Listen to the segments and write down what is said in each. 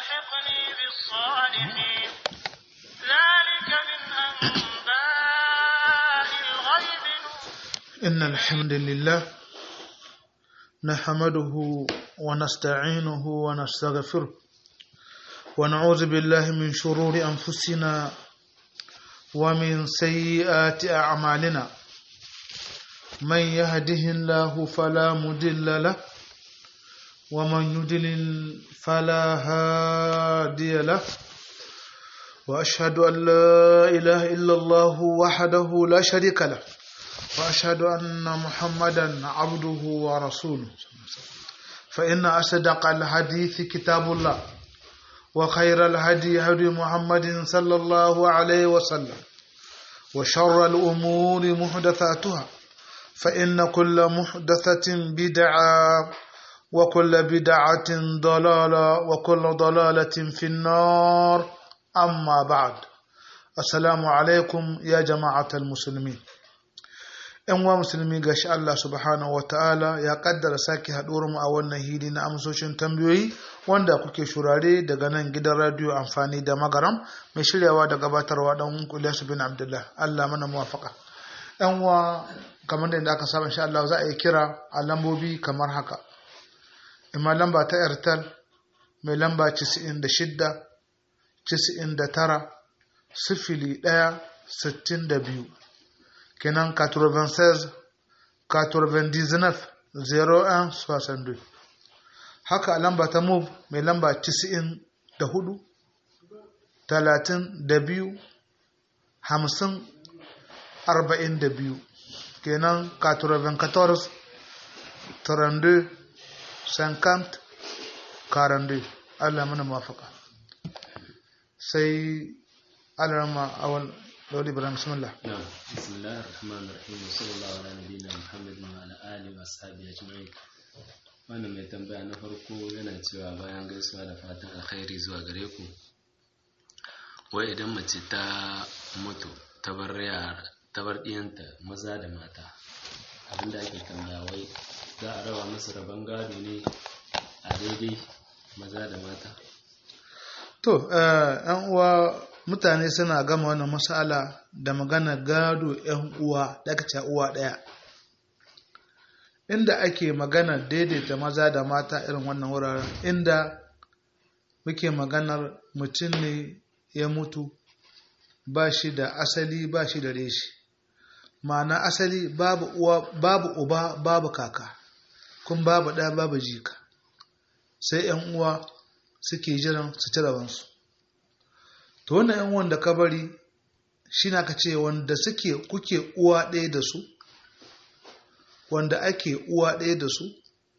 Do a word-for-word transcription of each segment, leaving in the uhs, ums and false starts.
وألحقني بالصالحين ذلك من أنباء الغيب. إن الحمد لله نحمده ونستعينه ونستغفره ونعوذ بالله من شرور أنفسنا ومن سيئات أعمالنا من يهده الله فلا مضل له ومن يضلل فلا هادي له وأشهد أن لا إله إلا الله وحده لا شريك له وأشهد أن محمدا عبده ورسوله فإن أصدق الحديث كتاب الله وخير الهدي هدي محمد صلى الله عليه وسلم وشر الأمور محدثاتها فإن كل محدثة بدعة وكل بدعة ضلالة وكل ضلالة في النار أما بعد السلام عليكم يا جماعة المسلمين ‘yan wa musulmi ga shi Allah subhanahu wa ta'ala ya kaddara sake haɗuwar mu a wannan hili na amsoshin tambayoyi wanda kuke shurare daga nan gidan radiyo amfani da magaram mai shiryawa da gabatarwa ɗan Ilyasu bin Abdullah Allah mana muwafaka. ‘yan wa kamar da aka saba insha Allah za a yi kira a lambobi kamar haka. Ima lamba ta Airtel mai lamba casa'in da shida, casa'in da tara, sifili ɗaya, sittin da biyu. kenan quatre-vingt-seize quatre-vingt-dix-neuf zero un soixante-deux. Haka a lamba ta move mai lamba casa'in da hudu, talatin da biyu, hamsin, arba'in da biyu kenan quatre-vingt-quatorze trente-deux cinquante quarante-deux. Allah mana mafaka sai alarma awal Lodi Ibrahim bismillah. Na'am. Bismillahir Rahmanir Rahim. Sallallahu ala nabiyyina Muhammadin wa ala alihi wa sahbihi ajma'in. Wannan mai tambaya na farko yana cewa bayan gaisuwa da fatan alkhairi zuwa gare ku. Wai idan mace ta mutu ta bar yara ta bar diyanta maza da mata. Abinda ake tambaya wai za a rawa musu rabon gado ne a daidai maza da mata. To, ‘yan uwa mutane suna gama wannan masala da magana gado ‘yan uwa da aka ce uwa ɗaya. Inda ake magana daidaita maza da mata irin wannan wuraren, inda muke maganar mutum ne ya mutu ba shi da asali ba shi da reshi. Ma'ana asali babu uwa, babu uba, babu kaka, kun babu ɗaya babu jika. Sai ‘yan uwa suke jiran su ci rabansu. To wannan ‘yan wanda ka bari shi na ka ce wanda suke kuke uwa ɗaya da su, wanda ake uwa ɗaya da su,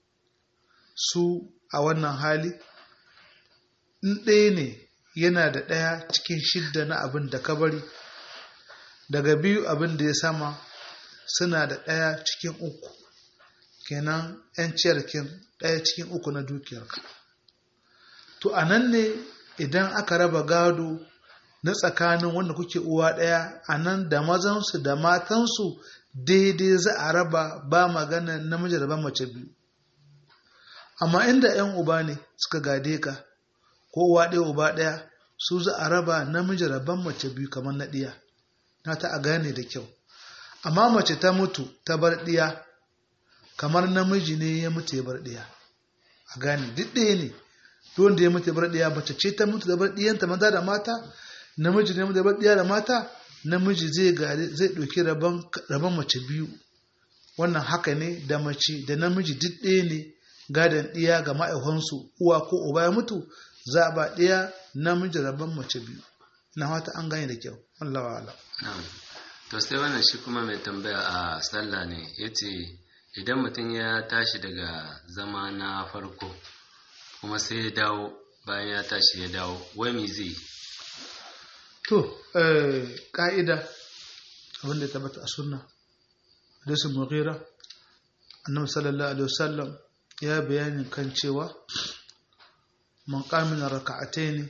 su a wannan hali, in ɗaya ne yana da ɗaya cikin shidda na abin da ka bari, daga biyu abin da ya sama suna da ɗaya cikin uku, kenan ‘yan ciyarkin ɗaya cikin uku na dukiyarka. To a nan ne idan aka raba gado na tsakanin wanda kuke uwa ɗaya, a nan da mazansu da matansu daidai za a raba ba magana namiji da ban mace biyu. Amma inda ‘yan uba ne suka gade ka ko uwa ɗaya uba ɗaya, su za a raba namiji da ban mace biyu kamar na ɗiya. Na ta a gane da kyau. Amma mace ta mutu ta bar ɗiya kamar namiji ne ya mutu ya bar ɗiya. A gane duk ɗaya ne. Wanda ya mutu bar ɗiya mace ce ta mutu da bar ɗiyanta maza da mata, namiji ne da bar ɗiya da mata, namiji zai gari zai ɗauki rabon mace biyu. Wannan haka ne da mace da namiji duk ɗaya ne gadon ɗiya ga ma'aikansu uwa ko uba ya mutu za a ba ɗiya namiji rabon mace biyu. Ina fata an gane da kyau. Allah wa Allah. To sai wannan shi kuma mai tambaya a sallah ne yace idan mutum ya tashi daga zama na farko kuma sai ya dawo bayan ya tashi ya dawo wai me zai? To, ƙa'ida abinda ya tabbata a sunna hadisin Mughira annabi sallallahu alaihi wasallam ya bayani kan cewa man qama min rak'atayn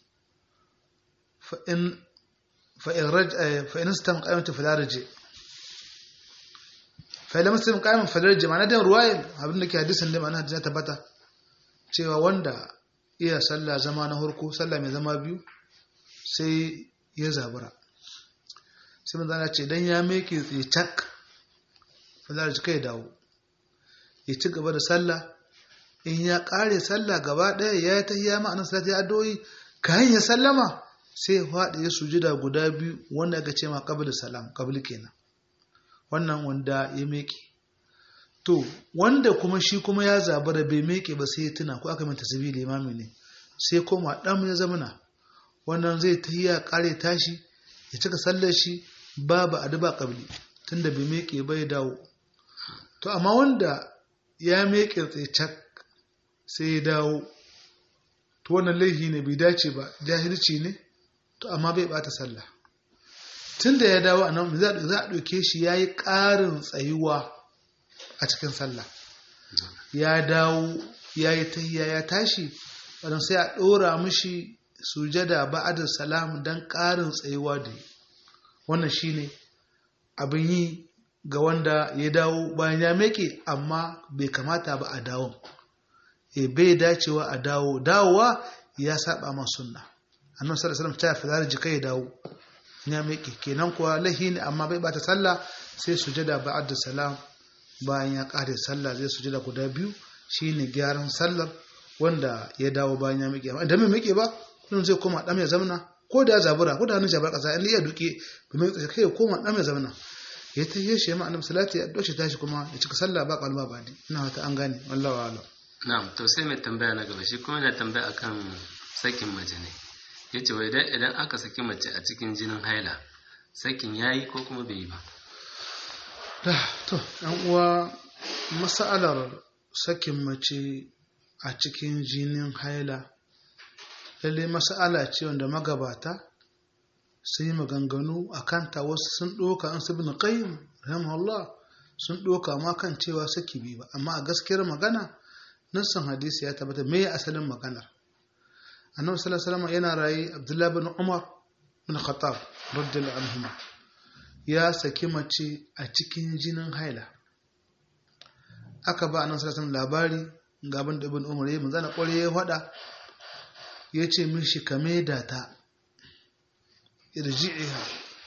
fa in fa in raj fa in istam qamatu fala raji fa lam istam qamatu fala raji ma'ana da ruwayan abinda ke hadisin da ma'ana hadisi tabbata cewa wanda iya sallah zama na harko sallah mai zama biyu sai ya zabura sai manzana ce dan ya meke tsaye cak fadar ji kai dawo ya ci gaba da sallah in ya kare sallah gaba daya ya yi tahiyya ma'anar salati addu'o'i kayan ya sallama sai ya faɗi ya sujida guda biyu wanda aka ce ma qabla salam qabli kenan wannan wanda ya meke to wanda kuma shi kuma ya zabara bai meke ba sai ya tuna ko aka min tasbih limami ne sai koma dan ya zamana wannan zai tahiyya kare tashi ya cika sallar shi babu adaba qabli tunda bai meke bai dawo to amma wanda ya meke tsaye cak sai ya dawo to wannan laifi ne bai dace ba jahilci ne to amma bai bata sallah tunda ya dawo anan za a ɗauke shi yayi ƙarin tsayuwa a cikin sallah ya dawo yayi tahiyya ya tashi wannan sai a ɗora mishi sujada ba'da salam dan ƙarin tsayuwa da wannan shine abin yi ga wanda ya dawo bayan ya meke amma bai kamata ba a dawo e bai dacewa a dawo dawowa ya saba ma sunna annabi sallallahu alaihi wasallam ta fara jika ya dawo ya meke kenan kuwa lahi ne amma bai bata sallah sai sujada ba'da salam bayan ya kare sallah zai sujada guda biyu shine gyaran sallar wanda ya dawo bayan ya meke amma idan bai meke ba kullum zai koma dam ya zamna ko da zabura ko da hannun jabar kasa in ya duke bai mai kai ya koma dam ya zamna ya ta yi shi ma annabi salati ya doshi tashi kuma ya cika sallah ba kalma ba di ina hata an gane wallahi wa'ala na'am to sai mai tambaya na gaba shi kuma yana tambaya akan sakin mace ne yace wai idan idan aka saki mace a cikin jinin haila sakin yayi ko kuma bai yi ba da to dan uwa mas'alar sakin mace a cikin jinin haila lalle mas'ala ce wanda magabata sun yi maganganu a kanta wasu sun ɗoka an su bin qayyim rahimahullah sun ɗoka ma kan cewa saki bi ba amma a gaskiyar magana nassan hadisi ya tabbata me asalin maganar annabi sallallahu alaihi wasallam yana rayi abdullahi bin umar bin khattab radiyallahu anhu ya saki mace a cikin jinin haila aka ba annabi sallallahu alaihi wasallam labari ga abin da ibn umar yayi manzana kware ya fada yace mishi kame da ta irji'iha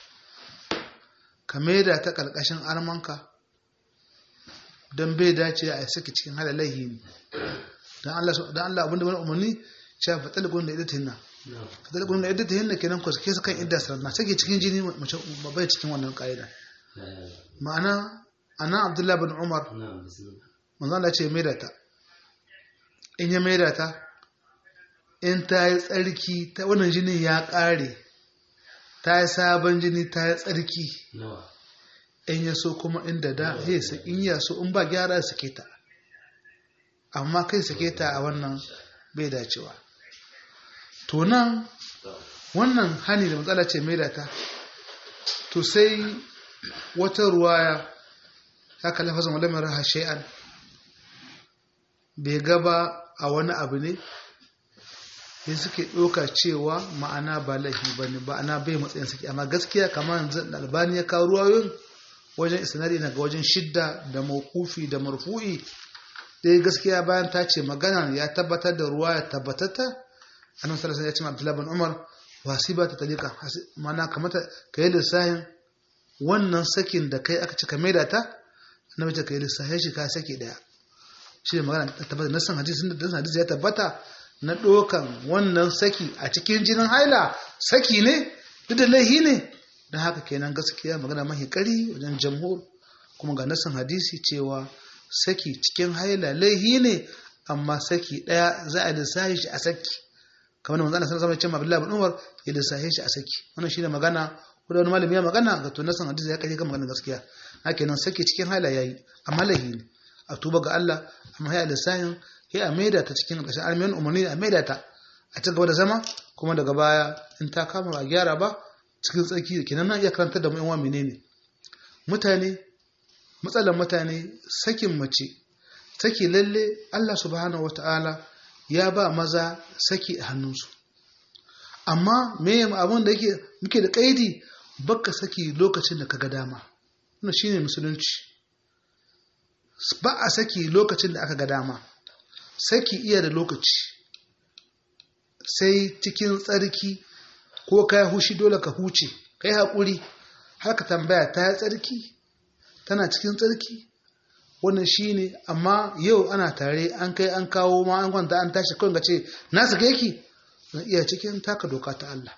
kame da ta karkashin armanka dan bai dace a saki cikin halalai ne dan Allah dan Allah abinda wani umarni cewa fatalqun da idatihinna fatalqun da idatihinna kenan ko sake kan idda sarna sake cikin jini mace bai cikin wannan kaida ma'ana ana Abdullah bin Umar manzo Allah ce mai da ta in ya mai da ta in ta yi tsarki ta wannan jinin ya kare ta yi sabon jini ta yi tsarki in ya so kuma inda da ya sa in ya so in ba gyara sake ta amma kai sake ta a wannan bai dacewa to nan wannan hani da matsala ce mai da ta to sai wata ruwaya ya kalli fasan wale mara hashe'an bai gaba a wani abu ne sai suke ɗauka cewa ma'ana ba laifi ba ne ma'ana bai matsayin suke amma gaskiya kamar albani ya kawo ruwayoyin wajen isnadi na ga wajen shidda da mawkufi da marfu'i dai gaskiya bayan ta ce magana ya tabbatar da ruwa ya tabbatata annabi sallallahu alaihi wasallam ya ce ma Abdullah bin Umar wasiba ta talika ma'ana kamata kai lissahin wannan sakin da kai aka ci ka maida ta annabi ta kai lissahin shi ka saki daya shi ne magana ta tabbata nasan hadisi da hadisi ya tabbata na ɗokan wannan saki a cikin jinin haila saki ne duk da laihi ne don haka kenan gaskiya magana mahi ƙari wajen jamhur kuma ga nasan hadisi cewa saki cikin haila laihi ne amma saki ɗaya za a lissahi shi a saki kamar da manzana sanar cewa Abdullahi bin Umar ya lissahi shi a saki wannan shine magana ko da wani malami ya magana ga to nasan hadisi ya ƙarfi ga magana gaskiya haka nan saki cikin haila yayi amma laihi ne a tuba ga Allah amma ya lissahin ya a maida ta cikin ƙarshen armiyan umarni a maida ta a ci gaba da zama kuma daga baya in ta kama ba gyara ba cikin tsarki da kenan na iya karantar da mu yan wa menene mutane matsalar mutane sakin mace saki lalle Allah subhanahu wataala ya ba maza saki a hannunsu amma me abin da yake muke da kaidi baka saki lokacin da kaga dama wannan shine musulunci ba a saki lokacin da aka ga dama saki iya da lokaci sai cikin tsarki ko kai hushi dole ka huce kai haƙuri har ka tambaya ta tsarki tana cikin tsarki wannan shine amma yau ana tare an kai an kawo ma an kwanta an tashi kawai ga ce na sake yake zan iya cikin taka doka ta Allah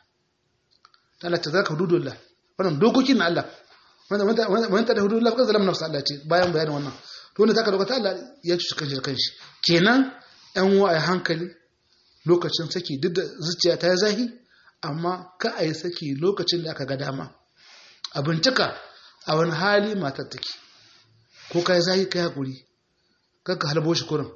ta Allah ta zaka hududullah wannan dokokin na Allah wanda wanda da hududullah fa zalama nafsa Allah ce bayan bayanin wannan to wanda taka doka ta Allah ya ci kanshi kanshi kenan ɗan wa ai hankali lokacin saki duk da zuciya ta zahi amma ka ai saki lokacin da aka ga dama a bincika a wani hali matar take ko kai zahi kai hakuri kanka halbo shi kurin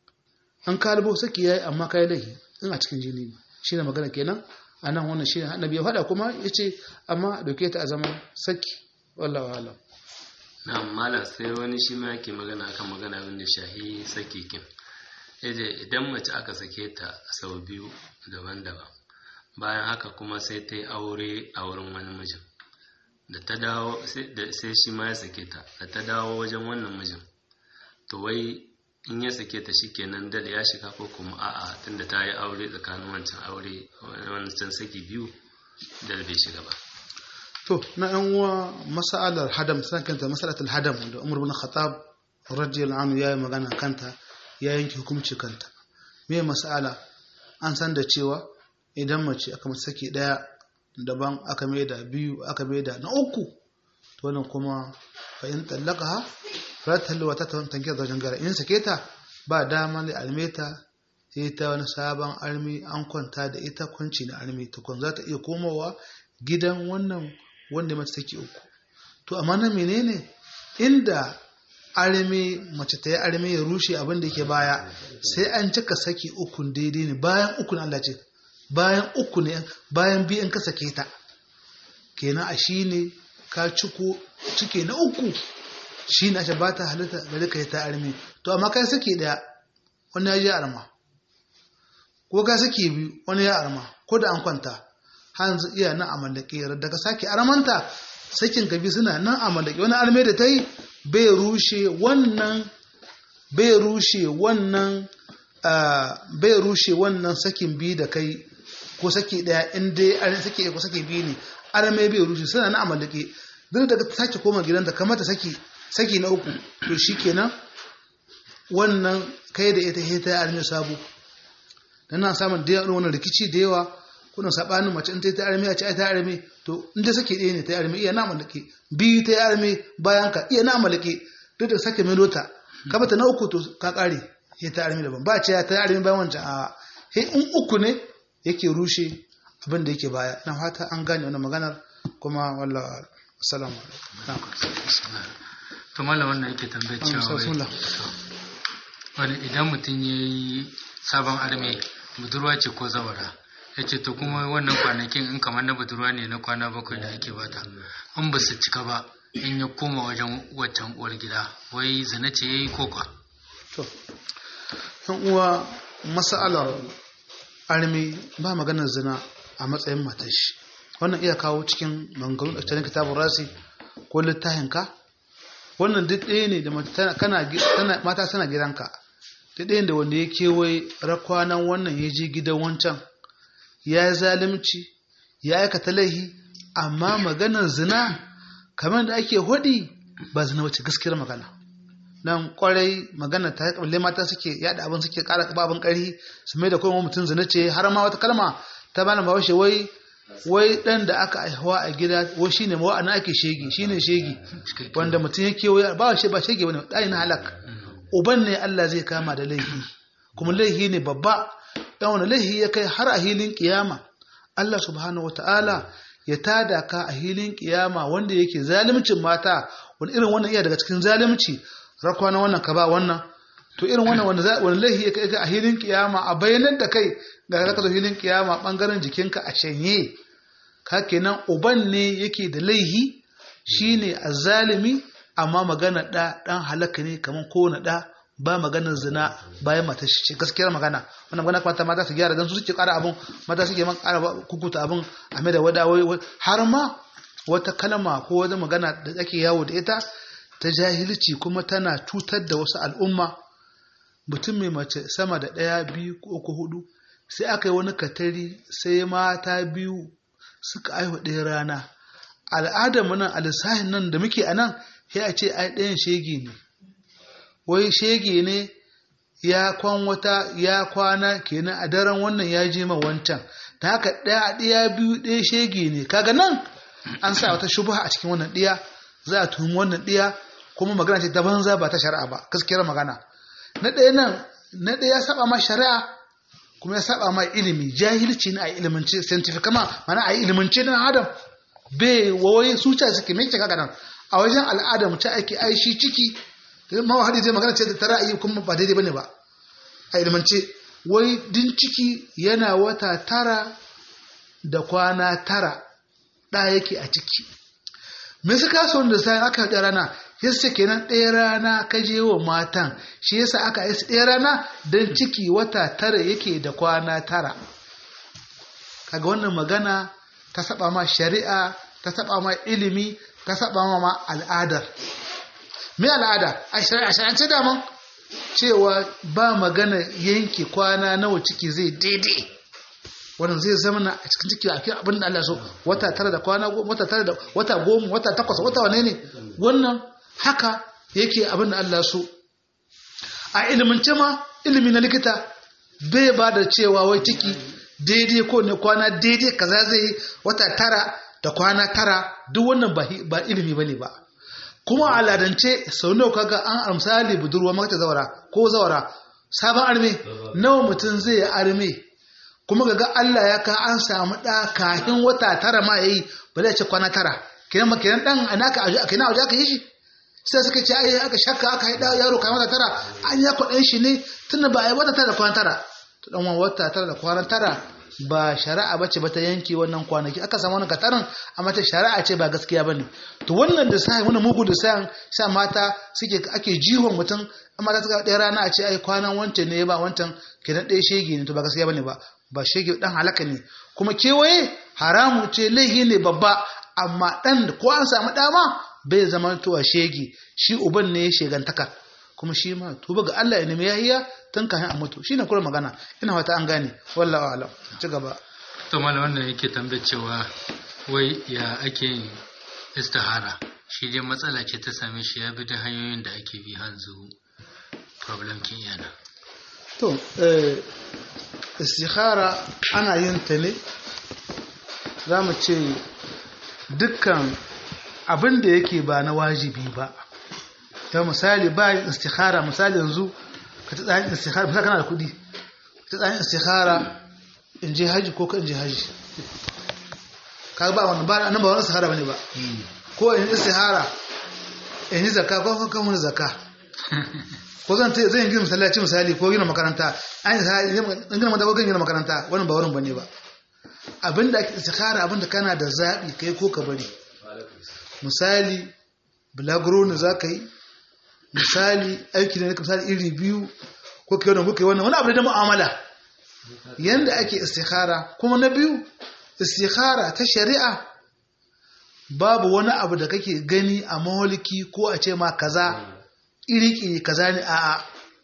an ka halbo saki yayi amma kai lahi in a cikin jini ne shine magana kenan anan wannan shine annabi ya faɗa kuma yace amma dauke ta a zaman saki wallahi alam na'am mala sai wani shi ma yake magana akan magana abin da shahi saki kin yaje idan mace aka sake ta sau biyu daban-daban bayan haka kuma sai ta yi aure a wurin wani mijin da ta dawo sai shi ma ya sake ta da ta dawo wajen wannan mijin to wai in ya sake ta shikenan dal ya shiga ko kuma a'a tunda ta yi aure tsakanin wancan aure wancan saki biyu dal bai shiga ba to na yan uwa mas'alar hadam san kanta mas'alatul hadam da Umar bin Khattab radiyallahu anhu yayi magana kanta ya yanke hukunci kanta me mas'ala an san da cewa idan mace aka mata saki daya daban aka maida biyu aka maida na uku to wannan kuma fa in tallaqaha fa talwa ta tanke da jangara in sake ta ba dama da almeta sai ta wani sabon armi an kwanta da ita kwanci na armi ta kun za ta iya komowa gidan wannan wanda mace take uku to amma na menene inda armi mace ta yi armi ya rushe abin da yake baya sai an cika saki ukun daidai ne bayan ukun Allah ce bayan uku ne bayan biyan ka sake ta kenan a shine ka ciko cike na uku shine ashe ba ta halitta gare ka ta armi to amma kai sake daya wani ya yi arma ko ka sake biyu wani ya arma ko da an kwanta hanzu iya nan a mallake daga sake armanta sakin ka bi suna nan a mallake wani arme da ta yi bai rushe wannan bai rushe wannan bai rushe wannan sakin bi da kai ko saki daya in dai an saki ko saki biyu ne arme bai rushe suna na amallake duk da ta sake koma gidanta kamar ta saki saki na uku to shikenan wannan kai da ita he ta arme sabu dan na samun da yawa wannan rikici da yawa kuna sabanin mace in ta ta arme a ce ai ta arme to in da saki ɗaya ne ta arme iya na amallake biyu ta arme bayan ka iya na amallake duk da sake mai lota ka bata na uku to ka kare he ta arme daban ba ce ta arme bayan wancan a he in uku ne yake rushe abin da yake baya ina fata an gane wannan maganar kuma wallahi assalamu alaikum to mallam wannan yake tambayar cewa wani idan mutum yayi sabon arme budurwa ce ko zawara yace to kuma wannan kwanakin in kamar na budurwa ne na kwana bakwai da ake bata in ba su cika ba in ya koma wajen waccan uwar gida wai zina ce yayi ko kwa to yan uwa mas'alar armi ba maganar zina a matsayin matashi wannan iya kawo cikin manganun cikin kitabun rasi ko littafinka wannan duk ɗaya ne da mata tana gidanka duk ɗaya da wanda ya kewaye rakwanan wannan ya je gidan wancan ya yi zalimci ya aikata laihi amma maganar zina kamar da ake hudi ba zina wace gaskiyar magana nan kwarai magana ta kalle mata suke yada abin suke kara abin kari su mai da kuma mutum zina ce har ma wata kalma ta bana ba washe wai wai dan da aka aihuwa a gida wai shine ma wa'ana ake shege shine shege wanda mutum yake wai ba shi ba shege bane dai na halak uban ne Allah zai kama da laifi kuma laifi ne babba dan wannan laifi ya kai har a hilin kiyama Allah subhanahu wataala ya tada ka a hilin kiyama wanda yake zalimcin mata wani irin wannan iya daga cikin zalimci rakwana wannan ka ba wannan to irin wannan wanda wani laihi ya kai a hilin kiyama a bayanan da kai ga ka zo hilin kiyama bangaren jikinka a canye ka kenan uban ne yake da laihi shine azzalimi amma magana da dan halaka ne kaman kowane da ba maganar zina bayan mata shi gaskiyar magana wannan magana kuma mata su gyara dan su suke ƙara abun mata suke man ƙara kukuta abun a mai da wada har ma wata kalma ko wata magana da ake yawo da ita ta jahilci kuma tana cutar da wasu al'umma mutum mai mace sama da ɗaya biyu ko uku hudu sai aka yi wani katari sai mata biyu suka aihu ɗaya rana al'adar mu nan a lissahin nan da muke a nan sai a ce ai ɗayan shege ne wai shege ne ya kwan wata ya kwana kenan a daren wannan ya je ma wancan ta haka ɗaya ɗaya biyu ɗaya shege ne kaga nan an sa wata shubha a cikin wannan ɗiya za a tuhumi wannan ɗiya kuma magana ce ta banza ba ta shari'a ba gaskiyar magana na ɗaya nan na ɗaya ya saba ma shari'a kuma ya saba ma ilimi jahilci ne a ilimance scientific ma mana a ilimance na adam bai wawai suca suke mai cika nan a wajen al'ada mu ce ake aishi ciki ma hadisi zai magana ce ta ra'ayi kuma ba daidai bane ba a ilimance wai din ciki yana wata tara da kwana tara da yake a ciki me suka so da sai aka da rana yasa kenan ɗaya rana ka je wa matan shi yasa aka yi ɗaya rana dan ciki wata tara yake da kwana tara kaga wannan magana ta saba ma shari'a ta saba ma ilimi ta saba ma al'adar me al'ada a shari'ance daman cewa ba magana yanke kwana nawa ciki zai daidai wannan zai zama na a cikin ciki a cikin abin da Allah so wata tara da kwana wata tara da wata goma wata takwas wata wane ne wannan haka yake abin da Allah so a ilimin ma ilimi na likita bai ba da cewa wai ciki daidai ko ne kwana daidai kaza zai wata tara da kwana tara duk wannan ba ilimi bane ba kuma aladance sau nawa kaga an amsali budurwa mata zawara ko zawara sabon arme nawa mutum zai yi arme kuma ga Allah ya ka an samu da kafin wata tara ma yayi ba zai ce kwana tara kenan ma kenan dan anaka a kenan aje aka yi shi sai suka ce ai aka shakka aka yi da yaro kai wata tara an ya kudin shi ne tunda ba ai wata tara da kwana tara to dan wata tara da kwana tara ba shari'a bace ba ta yanke wannan kwanaki aka samu wannan katarin amma ta shari'a ce ba gaskiya bane to wannan da sai wannan mugu da sai sa mata suke ake jihon mutum amma ta suka ɗaya rana a ce ai kwanan wancan ne ba wancan kenan ɗaya shege ne to ba gaskiya bane ba ba shege dan halaka ne kuma kewaye haramu ce laihi ne babba amma dan ko an samu dama bai zama to shege shi uban ne ya shegantaka kuma shi ma tuba ga Allah ya nemi yahiya tun kafin a mutu shine kuma magana ina fata an gane wallahi alam ci gaba to mallam wannan yake tambaye cewa wai ya ake yin istihara shi dai matsala ce ta same shi ya bi da hanyoyin da ake bi hanzu problem kin yana to eh istihara ana yin ta ne zamu ce dukkan abin da yake ba na wajibi ba ta misali bayan istikhara misali yanzu ka ta tsayin istikhara misali kana da kudi ta tsayin istikhara in je haji ko ka in je haji ka ba wannan ba nan ba wannan istikhara bane ba ko in istihara in yi zakka ko kan wani zakka ko zan zan yi gina masallaci misali ko gina makaranta an yi gina mata ko gina makaranta wannan ba wannan bane ba abinda ake istikhara abinda kana da zabi kai ko ka bari misali bulaguro ne za ka yi misali aiki ne misali iri biyu ko kai wannan ko kai wannan wani abu da mu'amala yanda ake istikhara kuma na biyu istikhara ta shari'a babu wani abu da kake gani a maholiki ko a ce ma kaza iri-iri kaza ne a'a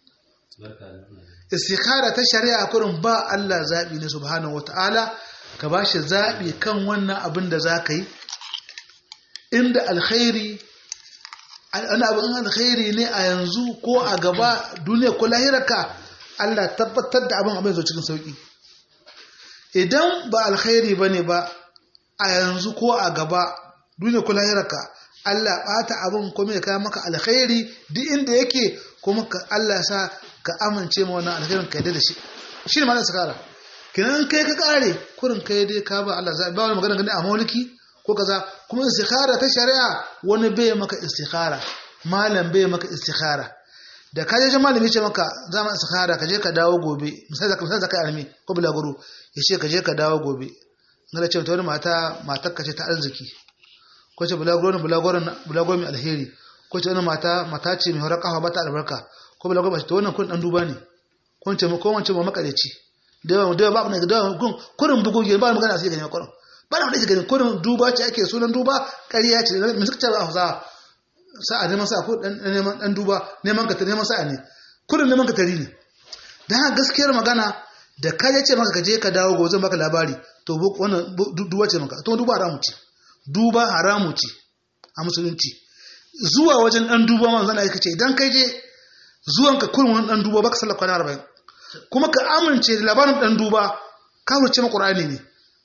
istikhara ta shari'a kurin ba Allah zabi ne subhanahu wataala ka bashi zabi kan wannan abin da za ka yi inda alkhairi ana abin alkhairi ne a yanzu ko a gaba duniya ko lahirarka Allah tabbatar da abin abin zo cikin sauki idan ba alkhairi bane ba a yanzu ko a gaba duniya ko lahirarka Allah bata abin kuma ya kawo maka alkhairi duk inda yake kuma ka Allah sa ka amince ma wannan alkhairin ka da shi shine ma sakara kinan kai ka kare kurin kai dai ka ba Allah za ba wani magana gani a mauliki ko kaza kuma istikhara ta shari'a wani bai maka istikhara malam bai maka istikhara da ka je malami ce maka zaman istikhara ka je ka dawo gobe misali zaka misali zaka armi ko bulaguro ya ce ka je ka dawo gobe ngala ce ta wani mata matar ka ce ta arziki ko ce bulaguro ne bulaguro bulaguro mai alheri ko ce wani mata mata ce mai horar kafa ba ta albarka ko bulaguro ba ce to wannan kun dan duba ne ko ce ko wance ba makareci da yawa da yawa ba ne da yawa kun kurin bugu ba magana sai ga ne kurin ba da wadda gani kodin duba ce ake sunan duba ƙarya ce mai suka ce ba a hausa sa'a neman sa'a ko neman ɗan duba neman ka neman sa'a ne kodin neman ka tari ne don haka gaskiyar magana da ka ce maka ka je ka dawo gobe zan baka labari to wannan duba ce maka to duba haramu ce duba haramu ce a musulunci zuwa wajen dan duba manzo Allah yake ce idan kai je zuwan ka kullun wani dan duba baka sallar kwana arba'in kuma ka amince da labarin dan duba ka wuce ma Qur'ani ne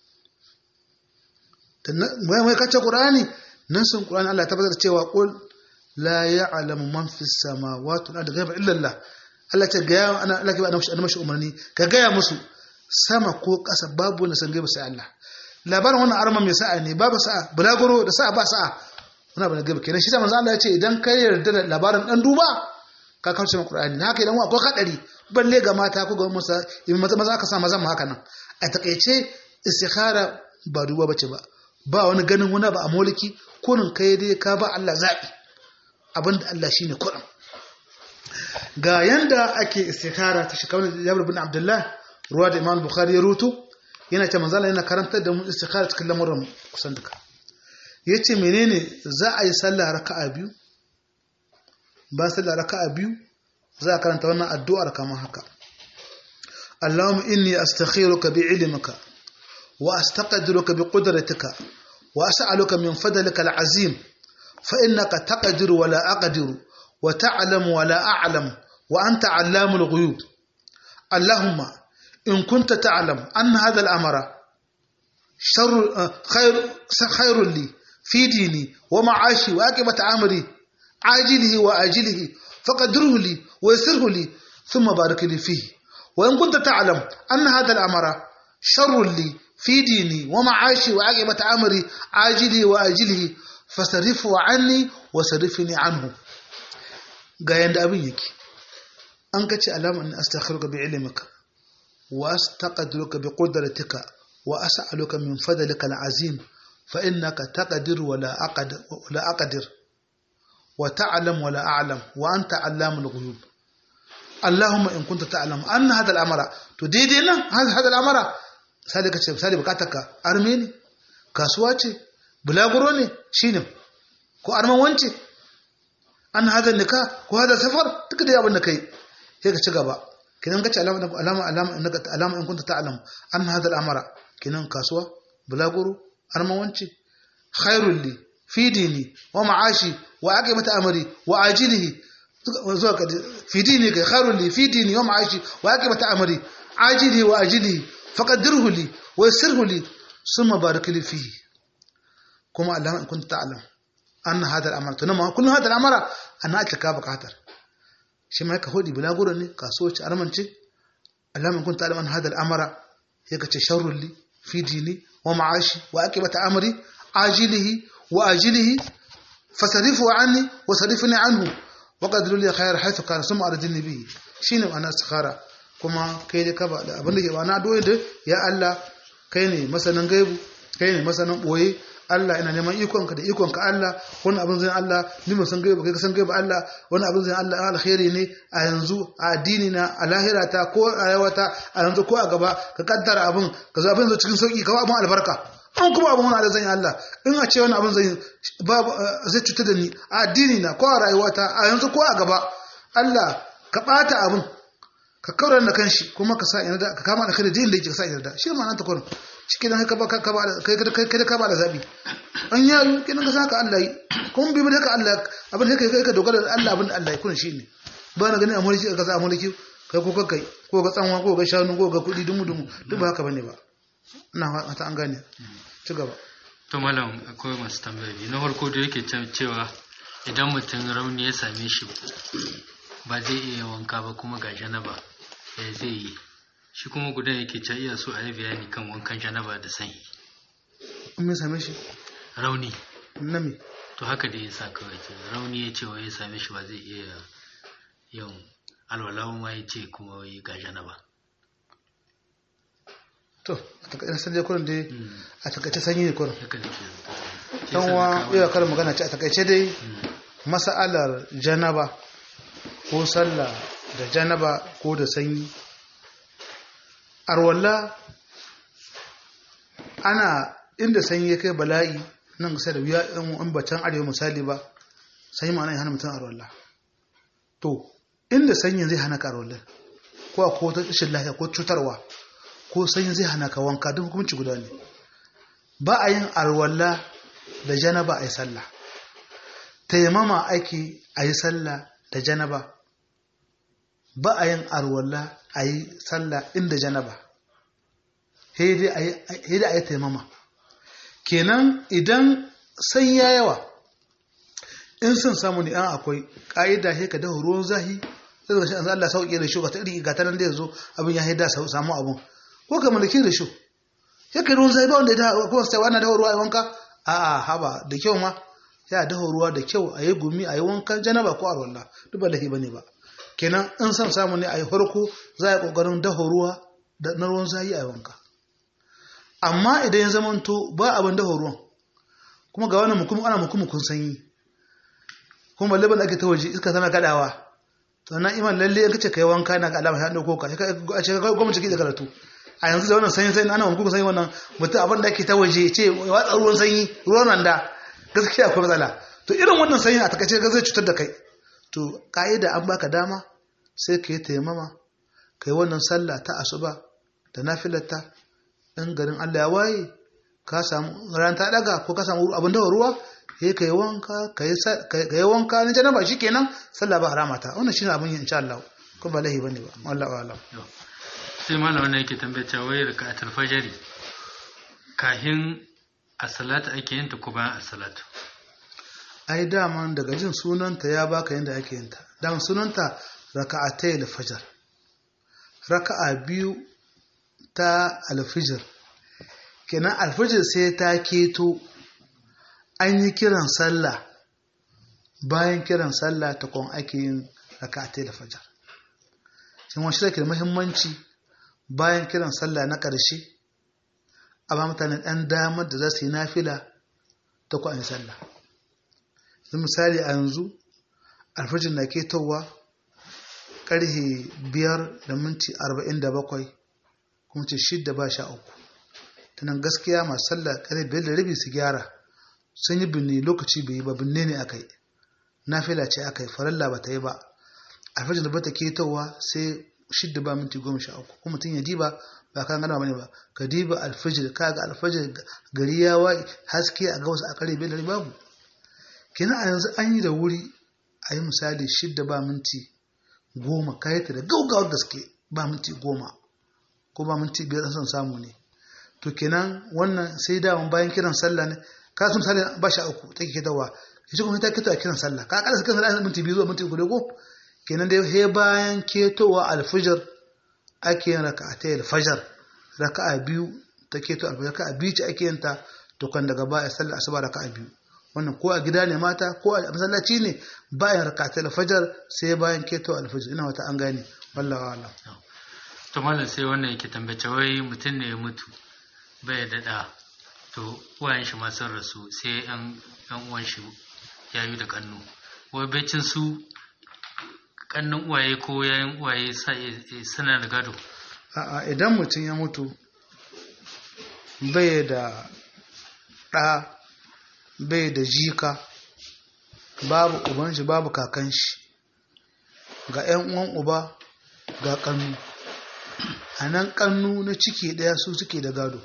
dan mai mai kace Qur'ani nan sun Qur'ani Allah ta bazar cewa qul la ya'lamu man fis samawati wal ardi ghaiba illa Allah Allah ta gaya ana Allah ke ba annabi mashi umarni ka gaya musu sama ko ƙasa babu wanda san gaiba sai Allah labarin wannan arma mai sa'a ne babu sa'a bulaguro da sa'a ba sa'a wannan ba gaiba kenan shi ta manzo Allah ya ce idan kai yarda da labarin dan duba ka kauce mu Qur'ani haka idan akwai kadari balle ga mata ko ga musa in maza maza aka sa mazan mu haka nan a takeice istikhara ba duba bace ba ba wani ganin wani ba a mulki kunin kai dai ka ba Allah zabi abinda Allah shine Qur'an ga yanda ake istikhara ta shi kawai Jabir bin Abdullah ruwa da Imam Bukhari ya rutu yana ce manzala yana karantar da mu istikhara cikin lamuran kusan duka yace menene za a yi sallah raka'a biyu ba sallah raka'a biyu za a karanta wannan addu'ar kamar haka Allahumma inni astakhiruka bi ilmika wa astaqdiruka bi qudratika wa as'aluka min fadlika al'azim fa innaka taqdiru wa la aqdiru wa ta'lamu wa la a'lamu wa anta 'allamul ghuyub Allahumma in kunta ta'lam anna hadha al-amra sharr khayr khayrun li fi dini wa ma'ashi wa aqibati amri ajilihi wa ajilihi faqadruhu li wa yassirhu li thumma barik li fihi wa in kunta ta'lam anna hadha al-amra sharr li fi dini wa ma'ashi wa aqibati amri ajilihi wa ajilihi fasarrifu anni wa sarrifni anhu ga yanda abin yake an kace alama in astakhiruka bi ilmika wa astaqdiruka bi qudratika wa as'aluka min fadlika al'azim fa innaka taqdiru wa la aqdir wa la aqdir wa ta'lam wa la a'lam wa anta 'allamul ghuyub Allahumma in kunta ta'lam anna hadha al'amra to daidai nan hadha al'amra sai kace sai bukatarka armeni kasuwa ce bulaguro ne shine ko arman wance an hada nika ko hada safar duka dai abin da kai sai ka ci gaba kinan kace alama alama alama innaka alama in kunta ta'lam an hada al'amara kinan kasuwa bulaguro arman wance khairul li fi dini wa ma'ashi wa aqibati amri wa ajilihi zuwa ka fi dini ka khairul li fi dini wa ma'ashi wa aqibati amri ajilihi wa ajilihi faqaddirhu li wa yassirhu li summa barik li fihi kuma Allah in kunta ta'lam anna hada al'amara to nan kullu hada al'amara ana ake ka bukatar shi mai ka hodi bulaguro ne kasuwanci armanci Allah in kunta ta'lam anna hada al'amara sai ka ce sharrul li fi dini wa ma'ashi wa aqibati amri ajilihi wa ajilihi fasarifu anni wa sarifni anhu wa qadru li khayr haythu kana summa arjini bi shine ana istikhara kuma kai da ka ba abin da ke ba na doye da ya Allah kai ne masanin gaibu kai ne masanin boye Allah ina neman ikonka da ikonka Allah wani abin zai Allah ni mun san gaiba kai ka san gaiba Allah wani abin zai Allah alkhairi ne a yanzu a addini na a lahirata ko a yawata a yanzu ko a gaba ka kaddara abin ka zo abin zo cikin sauki ka ba abin albarka an kuma abin wani zan Allah in a ce wani abin zai ba zai cutar da ni a addini na ko a rayuwata a yanzu ko a gaba Allah ka bata abin ka kaurar da kanshi kuma ka sa ina da ka kama da kai da din da yake ka sa ina da shi ma'anar ta kurin shi dan haka ba ka ba kai kai ka ba da zabi an yayu kidan ka saka Allah yi kun bi da ka Allah abin da kai kai ka dogara da Allah abin da Allah yi kun shine ba na gani a mulki ka za a mulki kai ko kai ko ga tsanwa ko ga shanu ko ga kudi dumu dumu duk ba haka bane ba ina fata an gane ci gaba to malam akwai masu tambayoyi na farko da yake cewa idan mutum rauni ya same shi ba zai iya wanka ba kuma ga janaba ya zai yi shi kuma gudan yake can iya so a yi bayani kan wankan janaba da sanyi in ya same shi rauni nami to haka da ya sa kawai ce rauni ya ce wa ya same shi ba zai iya yin alwalawa ma ya ce kuma wai ga janaba to a takaice sanje kurin dai a takaice sanyi ne kurin haka da ke dan wa iya kar magana ce a takaice dai mas'alar janaba ko sallah da janaba ko da sanyi arwalla ana inda sanyi ya kai bala'i nan sai da wuya in batan arewa misali ba sanyi ma'ana ya hana mutum arwalla to inda sanyin zai hana ka arwalla ko a ko ta rashin lafiya ko cutarwa ko sanyi zai hana ka wanka duk hukunci guda ne. Ba a yin alwala da janaba a yi sallah, taimama ake a yi sallah da janaba. Ba a yin alwala a yi sallah inda janaba, sai dai a yi taimama. Kenan idan sai ya yawa, in sun samu ne an akwai ƙa'ida sai ka dafa ruwan zahi, sai ka shi an Allah sauƙi da shi ka ta iri ga tanan da yanzu abin ya haida samu abun, ko ka mallaki da shi sai ka ruwan zahi ba wanda ya dafa ko sai wannan dafa ruwa a wanka. A'a haba da kyau ma ya dafa ruwa da kyau a yi gumi a yi wankan janaba ko alwala duk ba lahi bane ba. Kenan in san samu ne a yi farko za a yi kokarin dafa ruwa da na ruwan zahi a yi wanka. Amma idan ya zamanto ba abin dafa ruwan kuma ga wannan mukum ana mukumukun sanyi kuma laban ake ta waje iska tana kadawa, to na iman lalle in kace kai wanka na ga alama ya dauko ka a ce gwamnati ke da karatu a yanzu da wannan sanyi sanyi ana mukumukun sanyi wannan mutum abin da ake ta waje ce watsa ruwan sanyi ruwan randa gaskiya akwai matsala. To irin wannan sanyi a takaice ga zai cutar da kai, to ka'ida an baka dama sai ka yi taimama kai wannan sallah ta asuba da nafilarta. In garin Allah ya waye ka samu ran ta daga ko ka samu abin da ruwa sai kai wanka kai kai wanka ne janaba shikenan sallah ba harama ta. Wannan shine abin insha Allah ko ba lahi bane ba wallahi alam. Sai mallam wannan yake tambaye cewa wai rak'atul fajr kahin as-salatu ake yin ta ko bayan as-salatu? Ai daman daga jin sunanta ya baka yanda ake yin ta. Dan sunanta raka'atayil fajr, raka'a biyu ta alfijir. Kenan alfijir sai ta keto an yi kiran sallah, bayan kiran sallah ta kon ake yin raka'atai da fajar. Shin wani shi da muhimmanci bayan kiran sallah na ƙarshe a ba mutane ɗan damar da za su yi nafila ta ku an yi sallah. Zai misali a yanzu alfijir na ketowa ƙarhe biyar da minti arba'in da bakwai kuma ce shidda ba sha uku. Tunan gaskiya masu sallah ƙarfe biyar da rabi su gyara, sun yi binne lokaci bai yi ba, binne ne aka yi, nafila ce aka yi, faralla ba ta yi ba. Alfajir da bata ketowa sai shidda ba minti goma sha uku kuma mutum ya diba ba kan gana bane ba, ka diba alfajir ka ga alfajir gari ya waye haske a ga wasu a ƙarfe biyar da rabi babu. Kenan a yanzu an yi da wuri a yi misali shidda ba minti goma ka yi ta da gaugawar gaske ba minti goma ko ba minti biyar son samu ne. To kenan wannan sai daman bayan kiran sallah ne ka sun misali ba sha uku take kitawa shi kuma ta kito a kiran sallah ka kada kiran sallah minti biyu zuwa minti uku ko kenan dai he bayan ketowa alfajr ake yin raka'atay alfajr, raka'a biyu ta keto alfajr, raka'a biyu ce ake yin ta to kan daga baya sallah asuba raka'a biyu. Wannan ko a gida ne mata ko a masallaci ne bayan raka'atay alfajr sai bayan keto alfajr. Ina wata an gane wallahi wallahi. To mallam sai wannan yake tambace wai mutum ne ya mutu bai da da, to uwayen shi ma sun rasu sai yan yan uwan shi yayi da kannu, wai becin su kannun uwaye ko yayin uwaye sai suna da gado? A'a, idan mutum ya mutu bai da da bai da jika, babu uban shi babu kakan shi, ga yan uwan uba ga kannu, a nan kannu na ciki daya su suke da gado.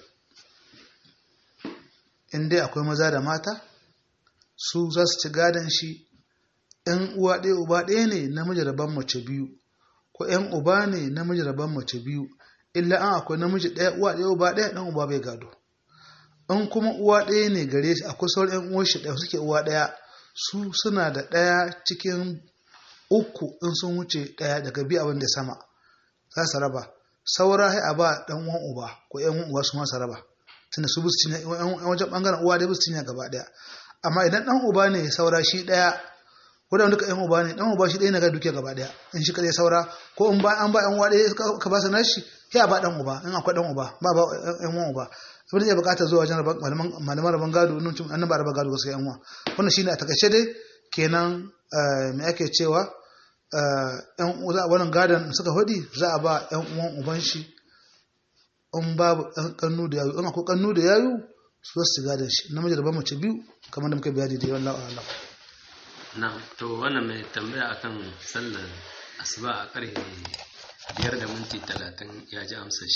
In dai akwai maza da mata su za su ci gadon shi. ‘Yan uwa ɗaya uba ɗaya ne namiji rabon mace biyu, ko ‘yan uba ne namiji rabon mace biyu, illa an akwai namiji ɗaya uwa ɗaya uba ɗaya ɗan uba bai gado. In kuma uwa ɗaya ne gare shi akwai sauran ‘yan uwan shi ɗaya suke uwa ɗaya, su suna da ɗaya cikin uku in sun wuce ɗaya daga biyu abin da sama za su raba, saura sai a ba ɗan uwan uba ko ‘yan uwan uba su ma su raba, tunda su bi su cinya wajen ɓangaren uwa dai bi su cinya gaba ɗaya. Amma idan ɗan uba ne saura shi ɗaya, ko da duka ƴan uba ne, ɗan uba shi ɗaya na ga duke gaba ɗaya in shi kadai saura, ko in ba an ba ƴan uwa ɗaya ka ba su nashi sai a ba ɗan uba in akwai ɗan uba ba ba ƴan uwan uba. Abin da ya bukata zuwa wajen malaman rabon gado nun cin annaba rabon gado gaskiya ƴan uwa. Wannan shine a takaice dai kenan me ake cewa ƴan uwa wannan gadon suka hudi za a ba ƴan uwan uban shi, in babu ɗan kannu da yayu in akwai kannu da yayu su su gadon shi, namiji da ba mace biyu kamar da muka bayani da wallahi a'lam. Na to wannan mai tambaya akan sallar asuba a ƙarfe biyar da minti talatin ya ji amsa shi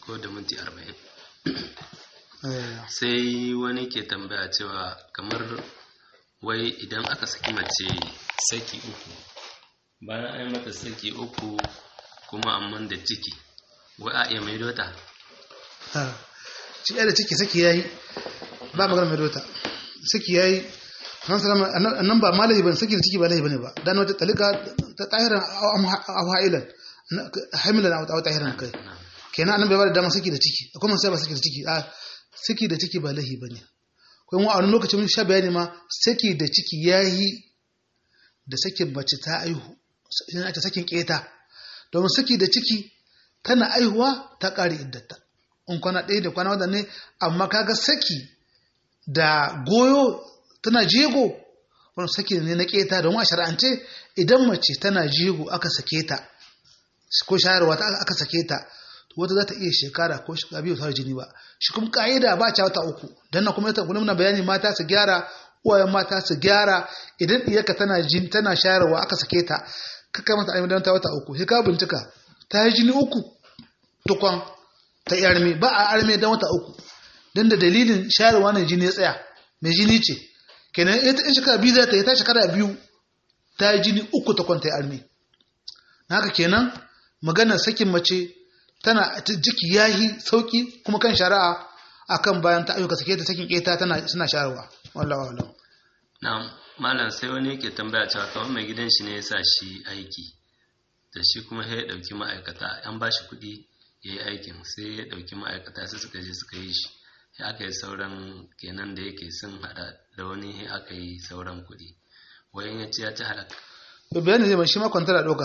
ko da minti arba'in. eh Sai wani ke tambaya cewa kamar wai idan aka saki mace saki uku, bayan an yi mata saki uku kuma amman da ciki, wai a iya maido ta? ha shi da ciki saki yayi ba magana mai dota saki yayi han salama annan ba malahi ban saki da ciki ba lahi bane ba dan wata talika ta tahiran aw hailan hamilan aw tahiran kai kenan annan bai ba da dama saki da ciki akwai mun sai ba saki da ciki a saki da ciki ba lahi bane ko mu a wani lokacin mun sha bayani ma saki da ciki yayi da sakin mace ta aihu yana ta sakin keta domin saki da ciki tana aihuwa ta kare iddata in kwana ɗaya da kwana wadda ne amma kaga saki da goyo tana jego wani saki ne na keta domin a shara'ance idan mace tana jego aka sake ta ko shayarwa ta aka sake ta wata za ta iya shekara ko shekara biyu ta jini ba shi kuma ka'ida ba ta wata uku dan na kuma yata kullum na bayani mata su gyara uwayen mata su gyara idan iyaka tana jin tana shayarwa aka sake ta kaka mata ayyukan ta wata uku sai ka bincika ta yi jini uku tukwan ta yarme ba a arme dan wata uku dan da dalilin shayarwa ne jini ya tsaya mai jini ce kenan ita in shekara biyu za ta yi ta shekara biyu ta yi jini uku ta kwanta arme haka kenan maganar sakin mace tana jiki yahi sauki kuma kan shari'a akan bayan ta ayyuka sake ta sakin keta tana suna shayarwa wallahi wallahi na'am malam sai wani yake tambaya cewa kamar mai gidan shi ne ya sa shi aiki da shi kuma sai ya dauki ma'aikata an ba shi kuɗi ya yi aikin sai ya dauki ma'aikata sai suka je suka yi shi sai aka yi sauran kenan da yake sun hada da wani sai aka yi sauran kuɗi wayan ya ce ya ci halaka bayani zai ban shi ma kwantara doka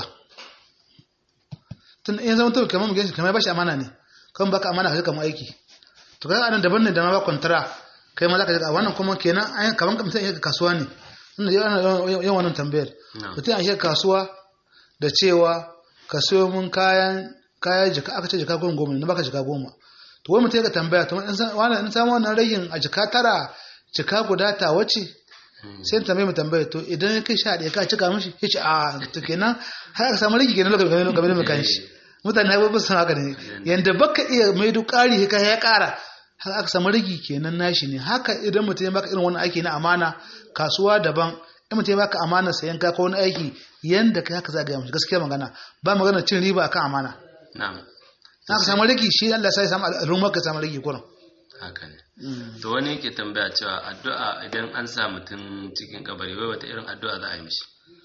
tun in zama to kamar mutum kamar ba shi amana ne kan baka amana kai kamar aiki to kai anan daban ne da ma ba kwantara kai ma zaka ji wannan kuma kenan ai kamar mutum yake kasuwa ne ina yana yawan wannan tambayar mutum a yake kasuwa da cewa ka sayo mun kayan kayan jika aka ce jika goma goma ne baka jika goma to wai mutum yake tambaya to wannan in samu wannan ragin a jika tara jika guda ta wace sai tambaye mu tambaye to idan ya kai sha ɗaya ka cika mishi ya ce a to kenan har aka samu rigi kenan lokacin game da mai kanshi mutane har ba su haka ne yanda baka iya mai duk ƙari ka ya ƙara har aka samu rigi kenan nashi ne haka idan mutum ya baka irin wani aiki na amana kasuwa daban in mutum ya baka amana sayan ka ko wani aiki yanda kai haka za ga mishi gaskiya magana ba magana cin riba akan amana na'am haka samu rigi shi Allah sai ya samu al'umma ka samu rigi kurin haka ne to wani yake tambaya cewa addu'a idan an sa mutum cikin kabari wai wata irin addu'a za a yi mishi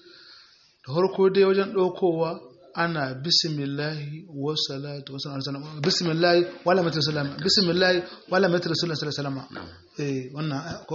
da farko dai wajen ɗaukowa ana bismillahi wa salatu wa sallam bismillahi wala mata sallama bismillahi wala mata rasulullah sallallahu alaihi wasallam eh wannan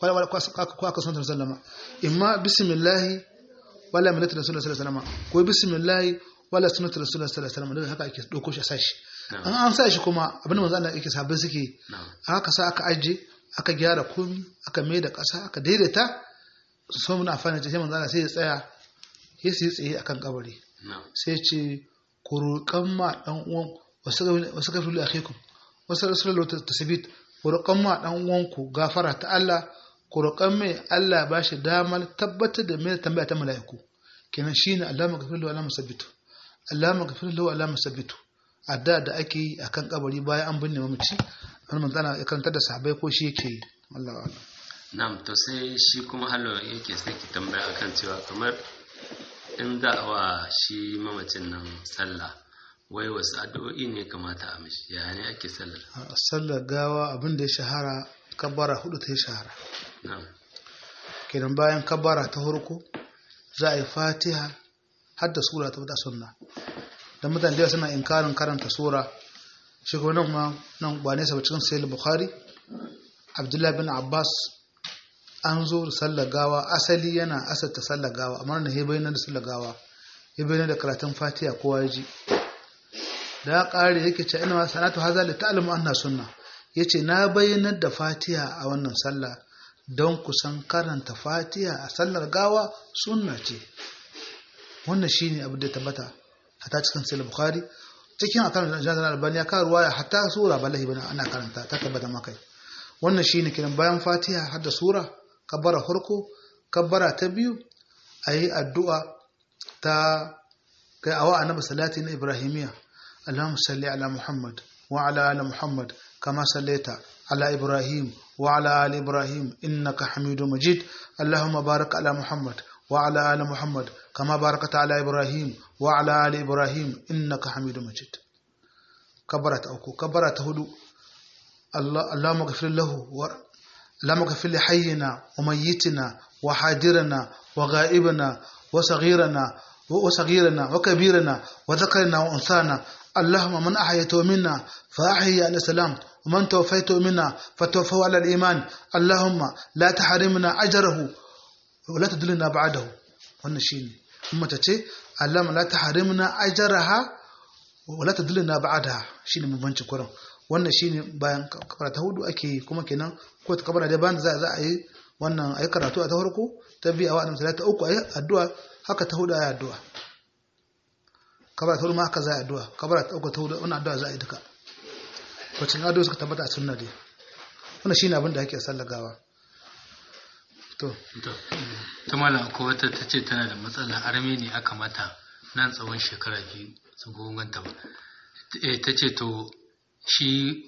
ko aka sunan sallama imma bismillahi wala mata rasulullah sallallahu alaihi wasallam ko bismillahi wala sunnatu rasulullah sallallahu alaihi wasallam haka ake ɗauko shi a sashi an an sa shi kuma abin da manzo Allah yake sabbin suke aka sa aka aje aka gyara komi aka mai da ƙasa aka daidaita so mun afana ce sai manzo Allah sai ya tsaya ya sai tsaye akan kabari sai ce ku roƙan ma dan uwan wasu gafiru akhikum wasu rasulullah tasbit ku roƙan ma dan uwan ku gafara ta Allah ku roƙan mai Allah ba shi damar tabbatar da mai tambaya ta mala'iku kenan shine Allahumma ghafir lahu wa la musabbitu Allahumma ghafir lahu wa la musabbitu adda da ake yi a kan kabari bayan an binne mamaci wani manzana ya karanta da sahabai ko shi yake yi Allah Allah na'am to sai shi kuma hallo yake saki tambaya akan cewa kamar in za a wa shi mamacin nan sallah wai wasu addu'o'i ne kamata a mishi ya ne ake sallar sallar gawa abin da ya shahara kabbara hudu ta ya shahara na'am kenan bayan kabbara ta farko za a yi fatiha har da sura ta bada sunna dan mutane da suna inkarin karanta sura shi kuma nan ma nan ba ne cikin sahih bukhari abdullahi bin abbas an zo sallar gawa asali yana asarta sallar gawa amma na he bayyana da sallar gawa he bayyana da karatun fatiha kowa ya ji da ƙari yake ce ina sanatu haza li ta'lamu anna sunna yace na bayyana da fatiha a wannan sallah don kusan karanta fatiha a sallar gawa sunna ce wannan shine abu da tabbata hatta cikin sahih bukhari cikin akan jazan albani ya ka ruwaya hatta sura ballahi bana ana karanta ta tabbata makai wannan shine kiran bayan fatiha har da sura kabbara farko kabbara ta biyu ayi addu'a ta kai awa annabi salati na ibrahimiya allahumma salli ala muhammad وعلى آل محمد كما صليت على إبراهيم وعلى آل إبراهيم إنك حميد مجيد اللهم بارك على محمد وعلى آل محمد كما باركت على إبراهيم وعلى آل إبراهيم إنك حميد مجيد كبرت أوكو كبرت هدو الله اللهم اغفر له و... اللهم اغفر لحينا وميتنا وحاضرنا وغائبنا وصغيرنا وصغيرنا وكبيرنا وذكرنا وأنثانا اللهم من أحيته منا فأحيي على السلام ومن توفيته منا فتوفه على الإيمان اللهم لا تحرمنا أجره ولا تدلنا بعده wannan shine kuma tace Allah la tahrimna ajraha wala tadlina ba'daha shine mubancin Qur'an wannan shine bayan kabara ta hudu ake kuma kenan ko ta kabara da bayan za za a yi wannan ayi karatu a ta farko ta biya wa annabi ta uku ayi addu'a haka ta hudu ayi addu'a kabara ta hudu ma haka za a yi addu'a kabara ta uku ta hudu wannan addu'a za a yi duka wacin addu'a suka tabbata a sunna dai wannan shine abin da ake sallagawa to ta malam ko wata ta ce tana da matsala arme ne aka mata nan tsawon shekara biyu su gonganta ba ta ce to shi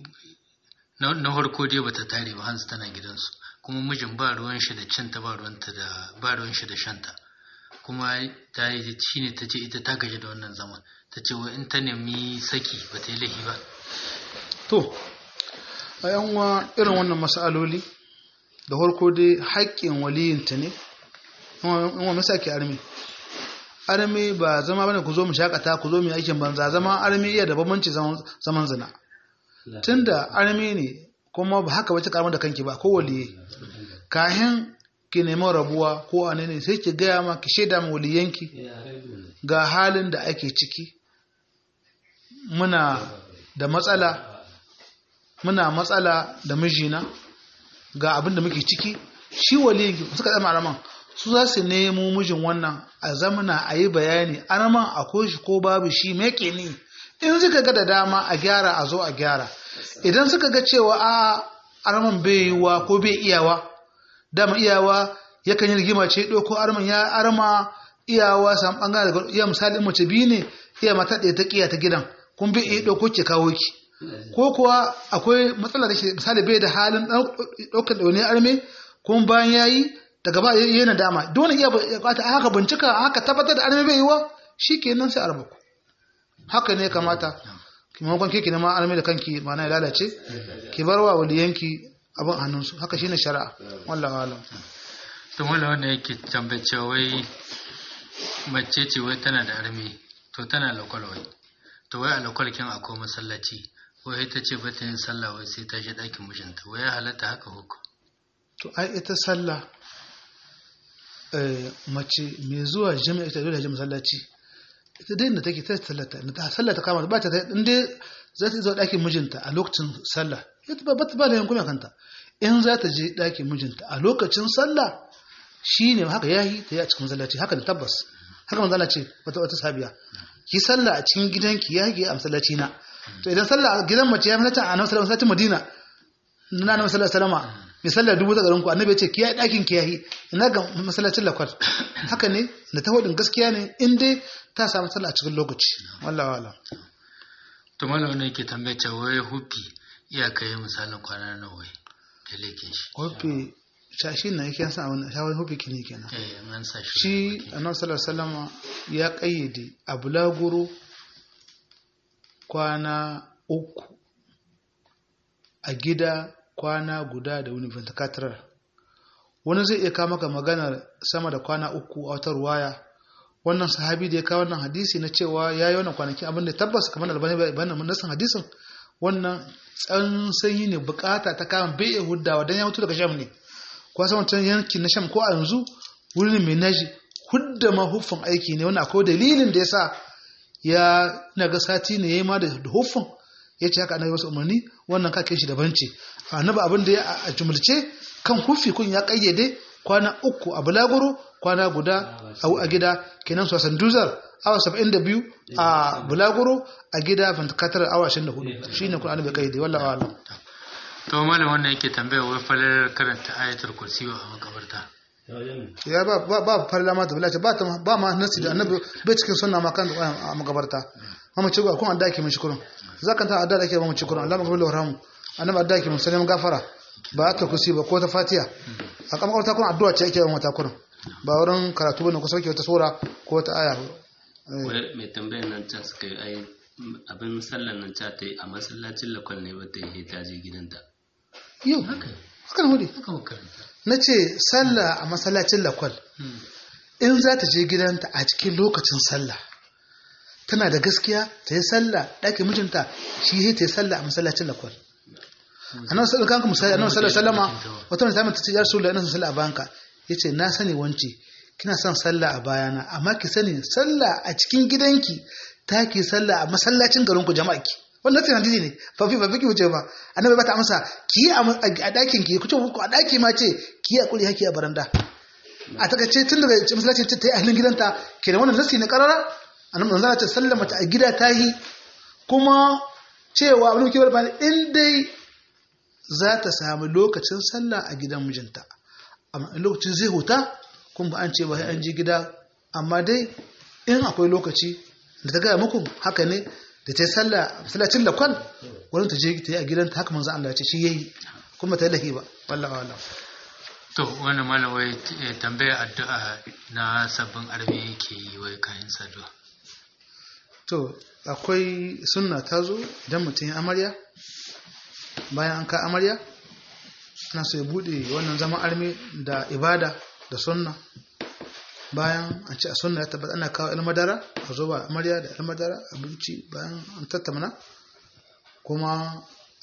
na farko dai bata tare ba hansu tana gidansu kuma mijin ba ruwan shi da cinta ba ruwanta da ba ruwan shi da shanta kuma ta yi shi ne ta ce ita ta gaji da wannan zaman ta ce wa in ta nemi saki ba ta yi lahi ba to a yanwa irin wannan masaloli da harko dai haƙƙin waliyinta ne in masa ke armi armi ba zama bane ku zo mu shakata ku zo mu aikin banza zama armi iya da bambanci zaman zina tunda armi ne kuma ba haka wace karamar da kanki ba ko waliyi kahin ki nemi rabuwa ko ane ne sai ki gaya ma ki shaida ma waliyanki ga halin da ake ciki muna da matsala muna matsala da mijina ga abin da muke ciki shi waliyin suka zama araman su za su nemo mijin wannan a zamana a yi bayani araman akwai shi ko babu shi meke ni in suka ga da dama a gyara a zo a gyara idan suka ga cewa a araman bai yiwa ko bai iyawa dama iyawa yakan yi rigima ce ɗauko araman ya arama iyawa samu ɓangare daga iya misali mace biyu ne iya mata ɗaya ta ƙiya ta gidan kun bai iya ɗauko ke kawo ki ko kuwa akwai matsala da ke misali bai da halin ɗaukar da wani arme kuma bayan ya yi daga ba yi na dama dole iya bukata a haka bincika a haka tabbatar da arme bai yi wa shi ke nan sai a rabu haka ne kamata kimamakon keke na ma arme da kanki ma na ya lalace ki bar wa waliyanki abin hannunsu haka shine shari'a wallahu alam to wala wanda yake tambace wai mace ce wai tana da arme to tana lakwal wai to wai a lakwal kin akwai masallaci wai ta ce bata yin sallah wai sai ta je ɗakin mijinta wai ya halatta haka hukum to ai ita sallah mace mai zuwa jami'a ita dole ta je masallaci ita dai da take ta sallata ta sallata kama ba ta in dai za ta zo ɗakin mijinta a lokacin sallah ita ba ta ba da yankuna kanta in za ta je ɗakin mijinta a lokacin sallah shine haka yayi ta yi a cikin masallaci haka da tabbas haka manzo Allah ce wata wata sabiya ki sallah a cikin gidanki yayi a masallaci na to idan sallah a gidan mace ya mata a nan masallacin Madina na annabi sallallahu alaihi wasallam mi sallah dubu ta garin ku annabi ya ce ki yayi dakin ki yayi ina ga masallacin lakwal haka ne da ta hodin gaskiya ne in dai ta samu sallah a cikin lokaci wallahi wala to mallam ne yake tambaye cewa wai hufi iya kai misalin kwana nawa wai da lekin shi hufi shashi ne yake san wannan shawai hufi kine kenan eh man sa shi shi annabi sallallahu alaihi wasallam ya kayyade abulaguru kwana uku a gida kwana guda da wani ventakatar wani zai iya kawo maka maganar sama da kwana uku a wata ruwaya wannan sahabi da ya kawo wannan hadisi na cewa ya yi wannan kwanakin abinda tabbas kamar da albani bayanan mun nasan hadisin wannan tsan sanyi ne bukata ta kama bai iya huddawa don ya mutu daga sham ne ko san wancan yankin na sham ko a yanzu wurin mai naji hudda ma huffin aiki ne wannan akwai dalilin da yasa ya naga sati ne yayi ma da huffin yace haka annabi wasu umarni wannan ka kai shi daban ce annabi abin da ya a jumulce kan huffi kun ya kayyade kwana uku a bulaguro kwana guda a gida kenan su san duzar awa saba'in da biyu a bulaguro a gida fantakatar awa ashirin da hudu shine kun annabi kayyade wallahi alam to malam wannan yake tambaya wai falar karanta ayatul kursi a makabarta ya ba ba ba farla ma da bilace ba ta ba ma nasi da annabi bai cikin sunna ma kan a makabarta amma ce ga kun an dake mishi kurun zaka ta adda da ke mamaci Qur'an Allah magfir lahu warhamu annabi adda ke musulmi gafara ba ta kusi ba ko ta Fatiha a kamar ta kun addu'a ce ake yawan mata Qur'an ba wurin karatu bane ko sauke wata sura ko wata aya wai mai tambayar nan ta suka yi ai abin sallan nan ta ta yi a masallacin lakwal ne ba ta yi ta je gidanta yau haka haka ne hudi na ce sallah a masallacin lakwal in za ta je gidanta a cikin lokacin sallah tana da gaskiya ta yi sallah ɗaki mijinta shi ya ta yi sallah a masallacin lakwal annabi sallallahu alaihi wasallam annabi sallallahu alaihi wasallam wata mutum ta ce ya rasulullah ina son sallah a bayanka yace na sani wance kina son sallah a bayana amma ki sani sallah a cikin gidanki ta ki sallah a masallacin garinku jama'a ki wannan sai hadisi ne fa fi fa fi wuce ba annabi ba ta amsa ki a dakin ki ku ce ku a daki ma ce ki a kuri haki a baranda a takaice tun daga masallacin ta yi ahlin gidanta kenan wannan nasi ne karara annabi manzo ya ce sallama ta a gida ta yi kuma cewa abin kibar ba in dai za ta samu lokacin sallah a gidan mijinta amma in lokacin zai huta kun ba an ce ba an ji gida amma dai in akwai lokaci da ta gaya muku haka ne da ta yi sallah masallacin lakwal wurin ta je ta yi a gidanta haka manzo Allah ya ce shi yayi kuma ta yi lahi ba wallahi wallahi to wannan malam wai tambaya addu'a na sabbin arme yake yi wai kayan saduwa to akwai sunna ta zo idan mutum ya amarya bayan an ka amarya ana so ya bude wannan zaman arme da ibada da sunna bayan an ce a sunna ya tabbata ana kawo ilmadara a zo ba amarya da ilmadara abinci bayan an tattamana kuma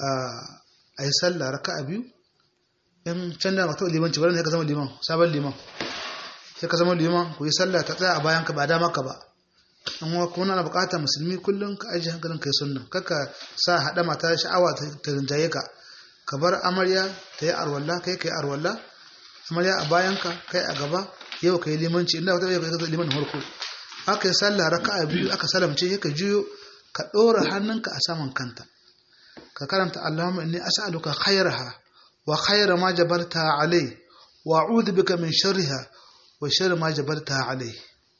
a yi sallah raka a biyu in can da mata limanci bari ne ka zama liman sabon liman sai ka zama liman ku yi sallah ta tsaya a bayan ka ba dama ka ba in kuma na bukata musulmi kullum ka ajiye hankalin kai sunna kaka sa haɗa mata sha'awa ta rinjaye ka ka bar amarya ta yi arwalla kai kai arwalla amarya a bayan ka kai a gaba yau kai limanci inda wata yau kai liman farko aka yi sallah raka'a biyu aka salamce ka juyo ka ɗora hannunka a saman kanta ka karanta Allahumma inni as'aluka khairaha wa khaira ma jabarta alai wa a'udhu bika min sharriha wa sharri ma jabarta alai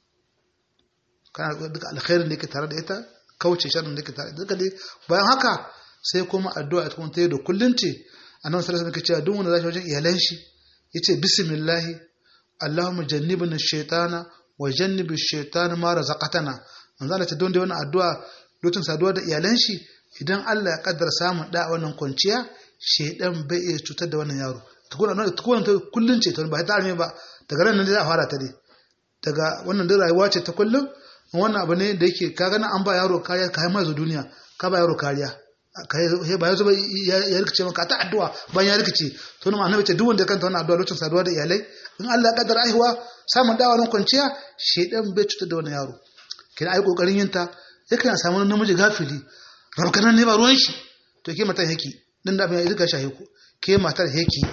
kana duka alkhairin da yake tare da ita kauce sharrin da yake tare da ita bayan haka sai kuma addu'a ta kuma ta yi da kullun ce annabi sallallahu alaihi wasallam ke cewa duk wanda zai wajen iyalan shi yace bismillah Allahumma jannibna ash-shaytana wa jannibi ash-shaytana ma razaqtana manzo Allah ta don da wannan addu'a lokacin saduwa da iyalan shi idan Allah ya kaddara samun da wannan kwanciya shedan bai iya cutar da wannan yaro tukuna nan tukuna ta kullun ce to ba ta arme ba daga ran nan da za a fara ta dai daga wannan da rayuwa ce ta kullun wannan abu ne da yake ka gana an ba yaro kariya ka mai zo duniya ka ba yaro kariya kai ba yazo ba ya rikice maka ta addu'a bayan ya rikice to nan annabi ce duk wanda kanta wannan addu'a lokacin saduwa da iyalai in Allah ya kaddara aihuwa samun dawa nan kwanciya shedan bai cutar da wannan yaro kina ai kokarin yin ta yake ya samu namiji gafili rabkanan ne ba ruwan shi to ke matan yake din da bai rika shahe ku ke matar yake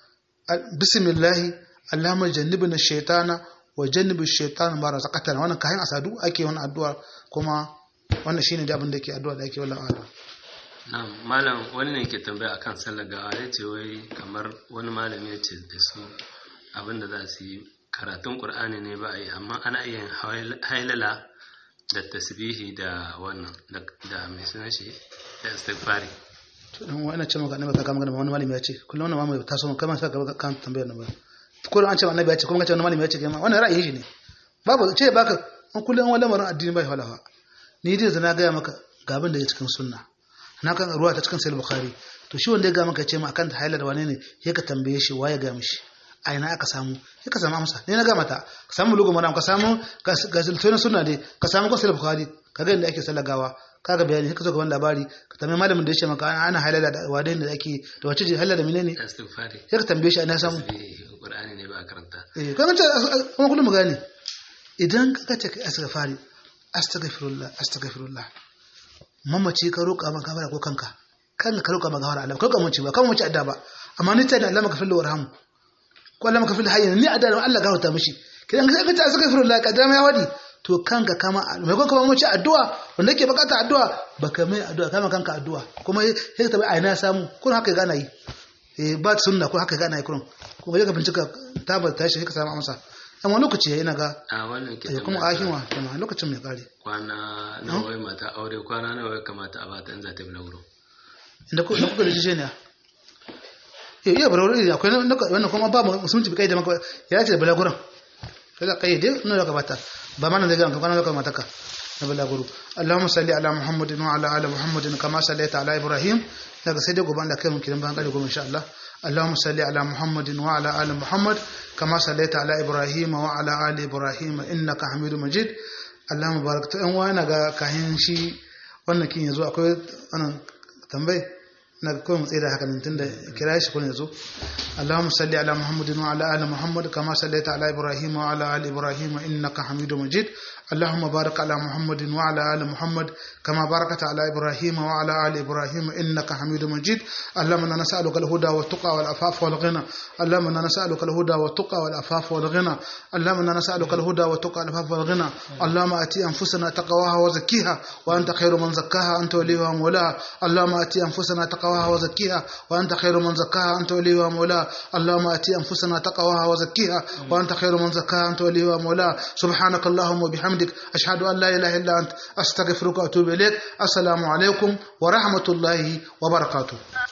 bismillah Allahumma jannibna ash-shaytana wa jannibi ash-shaytana ma razaqtana wannan kayan asadu ake wannan addu'a kuma wannan shine da abin da yake addu'a da ake wallahi Allah na'am malam wani ne ke tambaya akan sallar gawa yace wai kamar wani malami yace da su abinda za su yi karatun Qur'ani ne ba a yi amma ana iya hailala da tasbihi da wannan da mai suna shi da istighfari to dan wani ce maka annabi ka kama magana wani malami ya ce kullum wannan malami ta so kamar sai ka kan tambayar nan ba kullum an ce annabi ya ce kuma ka ce wani malami ya ce kai wannan ra'ayi shi ne babu ce baka an kullum wani lamarin addini bai halawa ni dai zana ga maka ga abin da ya cikin sunna na kan ruwa ta cikin sahih bukhari to shi wanda ya ga maka ce ma akan haila da wane ne ya ka tambaye shi waye ga mishi a ina aka samu ya ka samu amsa ne na ga mata ka samu lugu maram ka samu ga sultana sunna dai ka samu ko sahih bukhari ka ga inda ake sallagawa kaga bayani ka zo gaban labari ka tambaye malamin da ya ce maka ana haila da wane ne da ake da wace ce haila da menene istighfari ya ka tambaye shi a ina samu Qur'ani ne ba karanta eh kan ce kuma kullum gani idan ka ce kai istighfari astaghfirullah astaghfirullah mamaci ka roƙa maka gafara ko kanka kan ka roƙa maka gafara Allah ko ka mace ba kan mace adda ba amma ni ta da Allah maka fil warham ko Allah maka fil hayy ni adda Allah gafarta mishi kidan ka ce astaghfirullah ka da mai wadi to kanka kama mai ko kuma mace addu'a wanda yake bukata addu'a baka mai addu'a kama kanka addu'a kuma sai ta bai aina samu kun haka gana yi eh ba sunna ko haka gana yi kun kuma ka bincika tabbata shi ka samu amsa amma lokaci ya ina ga a wannan ke kuma ahin wa kuma lokacin mai kare kwana nawa wai mata aure kwana nawa ya kamata a bata in za ta bi lauro inda ku kuka da shi ne eh iya baro akwai wannan kuma ba musulunci bi kai da maka ya ce balaguran kaza kai dai nan da bata ba mana da ga kwana da mataka na balaguru Allahumma salli ala Muhammadin wa ala ali Muhammadin kama sallaita ala Ibrahim daga sai dai goban da kai mun kiran ban kare gobe insha Allah اللهم صل على محمد وعلى آل محمد كما صليت على إبراهيم وعلى آل إبراهيم إنك حميد مجيد اللهم بارك تو ان وانا ga kahin shi wannan kin yazo akwai wannan tambaye na ko mu tsira haka nan tunda kira shi kun yazo اللهم صل على محمد وعلى آل محمد كما صليت على إبراهيم وعلى آل إبراهيم إنك حميد مجيد اللهم بارك على محمد وعلى آل محمد كما باركت على إبراهيم وعلى آل إبراهيم إنك حميد مجيد اللهم إنا نسألك الهدى والتقى والعفاف والغنى اللهم إنا نسألك الهدى والتقى والعفاف والغنى اللهم إنا نسألك الهدى والتقى والعفاف والغنى اللهم آتي أنفسنا تقواها وزكيها وأنت خير من زكاها أنت وليها ومولاها اللهم آتي أنفسنا تقواها وزكيها وأنت خير من زكاها أنت وليها ومولاها اللهم آتي أنفسنا تقواها وزكيها وأنت خير من زكاها أنت وليها ومولاها سبحانك اللهم وبحمدك أشهد أن لا إله إلا أنت أستغفرك وأتوب إليك السلام عليكم ورحمة الله وبركاته